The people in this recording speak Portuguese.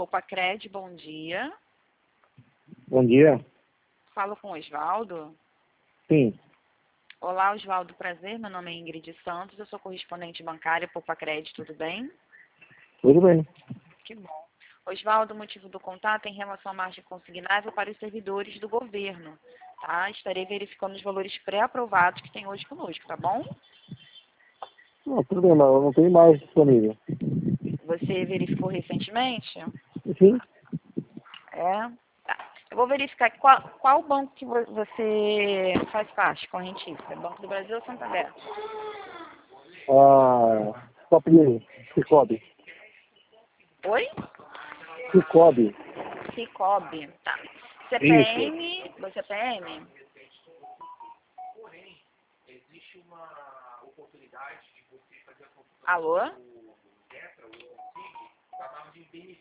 Popacred, bom dia. Bom dia. Falo com o Osvaldo. Sim. Olá, Osvaldo, prazer. Meu nome é Ingrid Santos, eu sou correspondente bancária Popacred, tudo bem? Tudo bem. Que bom. Osvaldo, o motivo do contato é em relação à margem consignável para os servidores do governo, tá? Estarei verificando os valores pré-aprovados que tem hoje conosco, tá bom? Não, tudo bem, mas eu não tenho mais disponível. Você verificou recentemente? Sim. É? Tá. Eu vou verificar qual banco que você faz parte, correntista. Banco do Brasil ou Santander? Top Cicobi. Oi? Cicobi. Cicobi. Tá. Isso. CPM, você é PM? Alô?